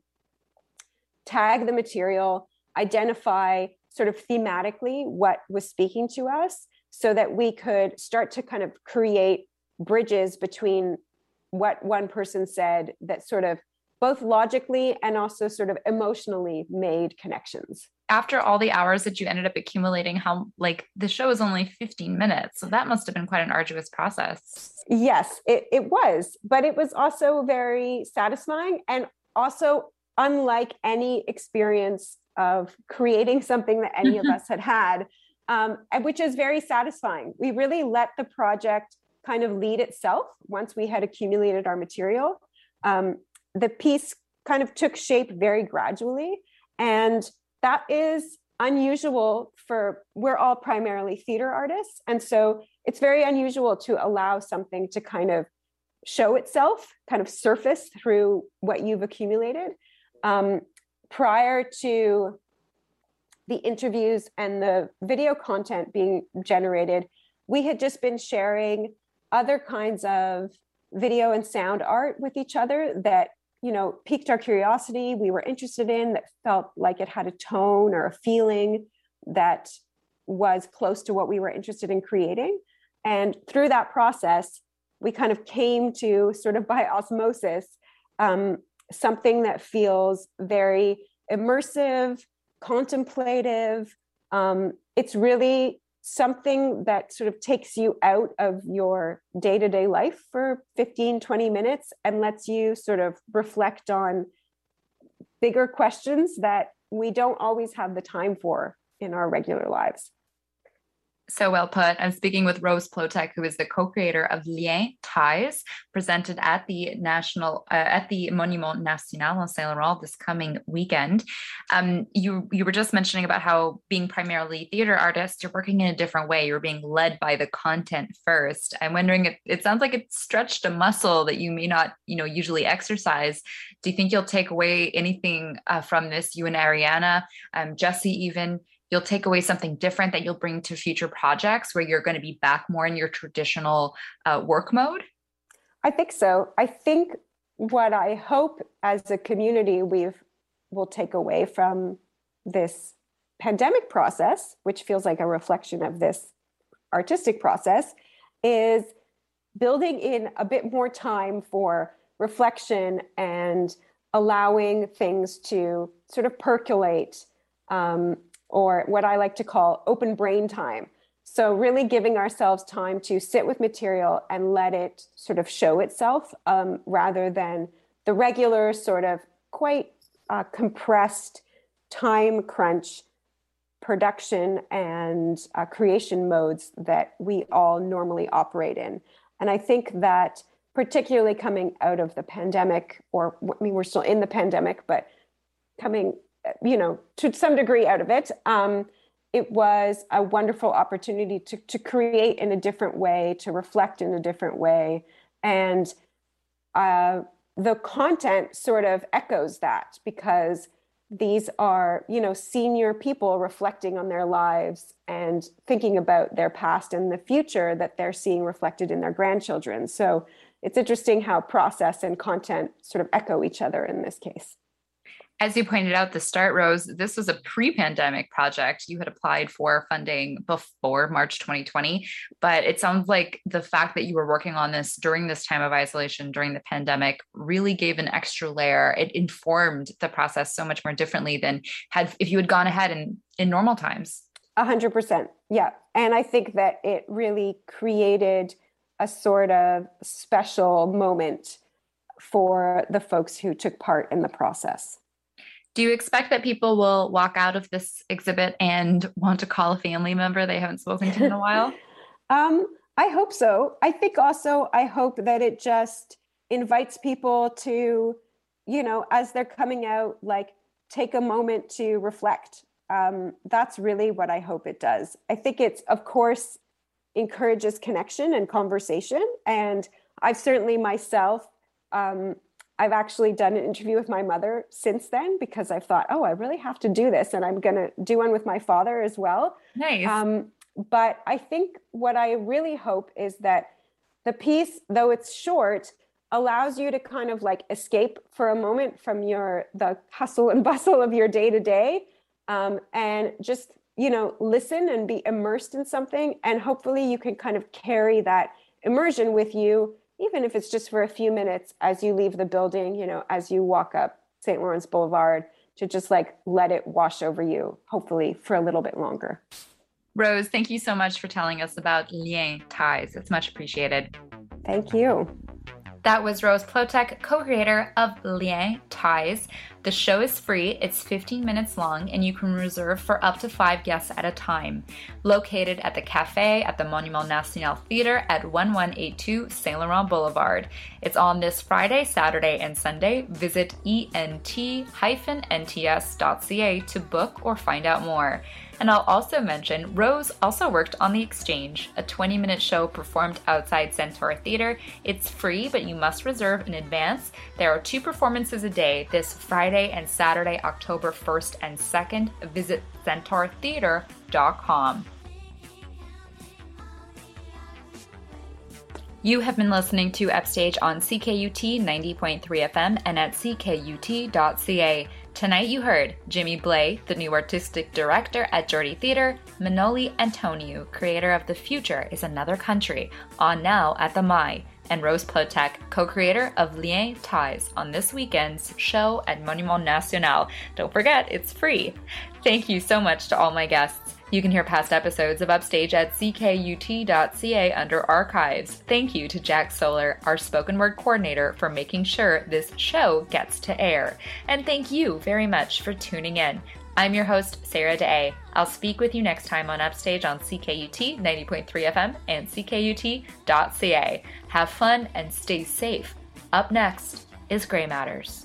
tag the material, identify sort of thematically what was speaking to us so that we could start to kind of create bridges between what one person said that sort of both logically and also sort of emotionally made connections. After all the hours that you ended up accumulating, how like the show is only fifteen minutes. So that must have been quite an arduous process. Yes, it, it was, but it was also very satisfying and also unlike any experience of creating something that any of us had had, um, which is very satisfying. We really let the project kind of lead itself once we had accumulated our material. Um, the piece kind of took shape very gradually, and that is unusual for, we're all primarily theater artists. And so it's very unusual to allow something to kind of show itself, kind of surface through what you've accumulated. Um, prior to the interviews and the video content being generated, we had just been sharing other kinds of video and sound art with each other that, you know, piqued our curiosity, we were interested in, that felt like it had a tone or a feeling that was close to what we were interested in creating. And through that process, we kind of came to sort of by osmosis, um, something that feels very immersive, contemplative. Um, it's really something that sort of takes you out of your day-to-day life for fifteen, twenty minutes and lets you sort of reflect on bigger questions that we don't always have the time for in our regular lives. So well put. I'm speaking with Rose Plotek, who is the co-creator of Lien, Ties, presented at the National, uh, at the Monument National in Saint Laurent this coming weekend. Um, you you were just mentioning about how being primarily theater artists, you're working in a different way. You're being led by the content first. I'm wondering if it sounds like it stretched a muscle that you may not, you know, usually exercise. Do you think you'll take away anything uh, from this? You and Ariana, um, Jesse, even. You'll take away something different that you'll bring to future projects where you're going to be back more in your traditional uh, work mode? I think so. I think what I hope as a community we've will take away from this pandemic process, which feels like a reflection of this artistic process, is building in a bit more time for reflection and allowing things to sort of percolate, um, or what I like to call open brain time. So really giving ourselves time to sit with material and let it sort of show itself, um, rather than the regular sort of quite uh, compressed time crunch production and uh, creation modes that we all normally operate in. And I think that particularly coming out of the pandemic, or I mean, we're still in the pandemic, but coming you know, to some degree out of it, um, it was a wonderful opportunity to, to create in a different way, to reflect in a different way. And uh, the content sort of echoes that, because these are, you know, senior people reflecting on their lives and thinking about their past and the future that they're seeing reflected in their grandchildren. So it's interesting how process and content sort of echo each other in this case. As you pointed out, the start, Rose, this was a pre-pandemic project. You had applied for funding before March twenty twenty, but it sounds like the fact that you were working on this during this time of isolation, during the pandemic, really gave an extra layer. It informed the process so much more differently than had if you had gone ahead in, in normal times. A hundred percent. Yeah. And I think that it really created a sort of special moment for the folks who took part in the process. Do you expect that people will walk out of this exhibit and want to call a family member they haven't spoken to in a while? um, I hope so. I think also, I hope that it just invites people to, you know, as they're coming out, like take a moment to reflect. Um, that's really what I hope it does. I think it's, of course, encourages connection and conversation. And I've certainly myself, um, I've actually done an interview with my mother since then, because I thought, oh, I really have to do this. And I'm going to do one with my father as well. Nice. Um, but I think what I really hope is that the piece, though it's short, allows you to kind of like escape for a moment from your the hustle and bustle of your day to day, and just, you know, listen and be immersed in something. And hopefully you can kind of carry that immersion with you, even if it's just for a few minutes as you leave the building, you know, as you walk up Saint Lawrence Boulevard, to just like let it wash over you, hopefully for a little bit longer. Rose, thank you so much for telling us about Liens Ties. It's much appreciated. Thank you. That was Rose Plotek, co-creator of Liens Ties. The show is free, it's fifteen minutes long, and you can reserve for up to five guests at a time. Located at the Café at the Monument National Theatre at eleven eighty-two Saint Laurent Boulevard. It's on this Friday, Saturday, and Sunday. Visit E N T N T S dot C A to book or find out more. And I'll also mention, Rose also worked on The Exchange, a twenty-minute show performed outside Centaur Theatre. It's free, but you must reserve in advance. There are two performances a day, this Friday and Saturday, October first and second. Visit centaur theatre dot com. You have been listening to Upstage on C K U T ninety point three F M and at C K U T dot C A. Tonight you heard Jimmy Blay, the new artistic director at Geordie Theatre, Manoli Antoniou, creator of The Future is Another Country, on now at the Mai, and Rose Plotek, co-creator of Liens Ties, on this weekend's show at Monument National. Don't forget, it's free. Thank you so much to all my guests. You can hear past episodes of Upstage at C K U T dot C A under Archives. Thank you to Jack Solar, our spoken word coordinator, for making sure this show gets to air. And thank you very much for tuning in. I'm your host, Sarah Day. I'll speak with you next time on Upstage on C K U T ninety point three F M and C K U T dot C A. Have fun and stay safe. Up next is Grey Matters.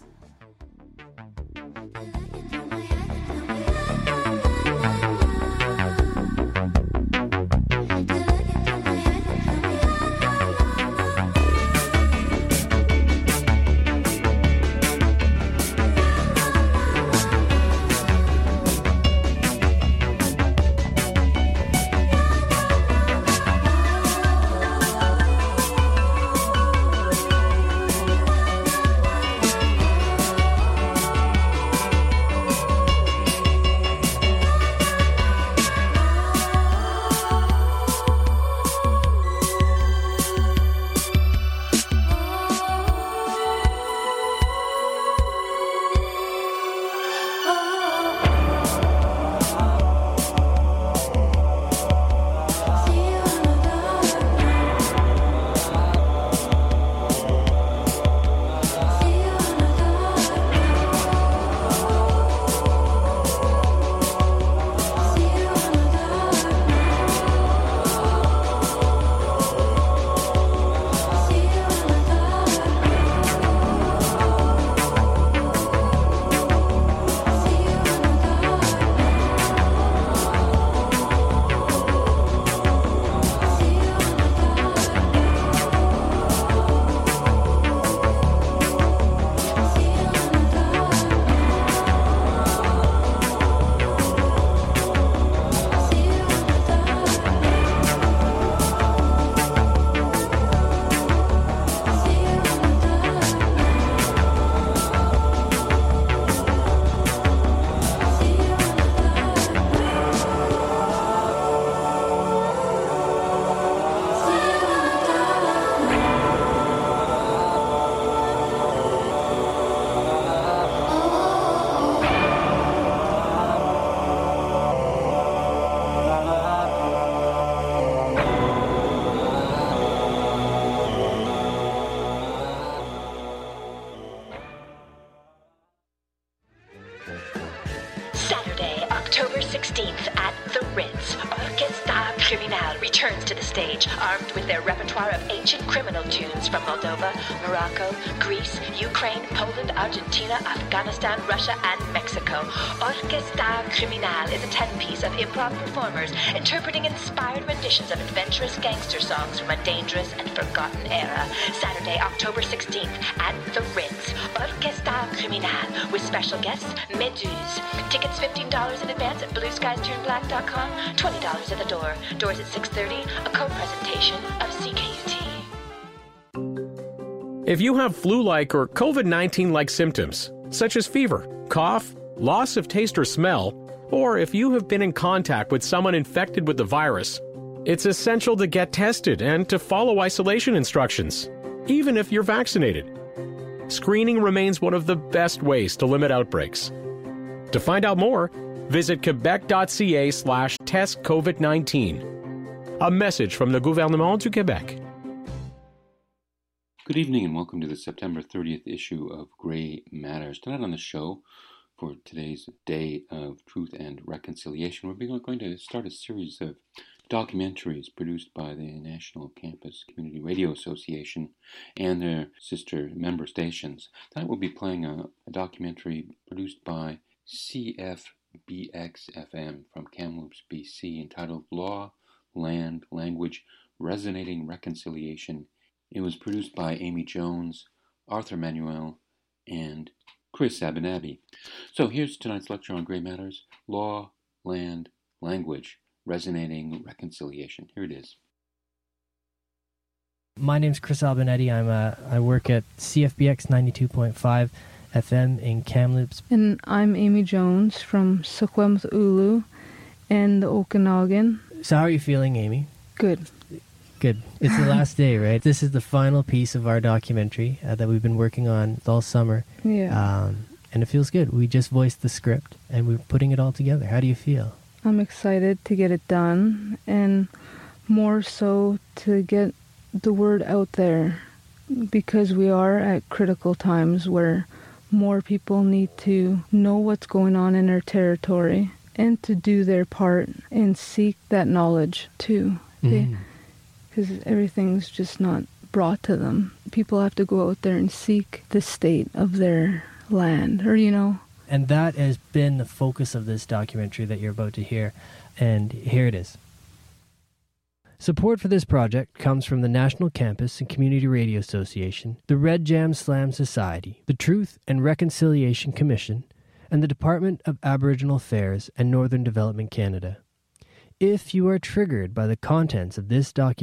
stage, armed with their repertoire of ancient criminal tunes from Moldova, Morocco, Greece, Ukraine, Poland, Argentina, Afghanistan, Russia, and Mexico. Orquesta Criminal is a ten-piece of improv performers interpreting inspired renditions of adventurous gangster songs from a dangerous and forgotten era. Saturday, October sixteenth at the Ritz. Orquesta Criminal with special guests Meduse. Tickets fifteen dollars in advance at blue skies turn black dot com, twenty dollars at the door. Doors at six thirty, a co-presentation of C K U T. If you have flu-like or COVID nineteen-like symptoms, such as fever, cough, loss of taste or smell, or if you have been in contact with someone infected with the virus, it's essential to get tested and to follow isolation instructions, even if you're vaccinated. Screening remains one of the best ways to limit outbreaks. To find out more, visit quebec.ca slash test COVID nineteen. A message from the Gouvernement du Québec. Good evening and welcome to the September thirtieth issue of Grey Matters. Tonight on the show, for today's Day of Truth and Reconciliation, we're going to start a series of documentaries produced by the National Campus Community Radio Association and their sister member stations. Tonight we'll be playing a, a documentary produced by C F B X F M from Kamloops, B C, entitled Law, Land, Language, Resonating Reconciliation. It was produced by Amy Jones, Arthur Manuel, and Chris Abernathy. So here's tonight's lecture on Grey Matters, Law, Land, Language, Resonating Reconciliation. Here it is. My name's Chris Abernathy. I'm a, I work at C F B X ninety-two point five F M in Kamloops. And I'm Amy Jones from Secwepemc and the Okanagan. So how are you feeling, Amy? Good. Good. It's the last day, right? This is the final piece of our documentary uh, that we've been working on all summer. Yeah. Um, and it feels good. We just voiced the script and we're putting it all together. How do you feel? I'm excited to get it done and more so to get the word out there because we are at critical times where more people need to know what's going on in their territory and to do their part and seek that knowledge too. Mm. Because everything's just not brought to them. People have to go out there and seek the state of their land, or, you know. And that has been the focus of this documentary that you're about to hear. And here it is. Support for this project comes from the National Campus and Community Radio Association, the Red Jam Slam Society, the Truth and Reconciliation Commission, and the Department of Aboriginal Affairs and Northern Development Canada. If you are triggered by the contents of this documentary,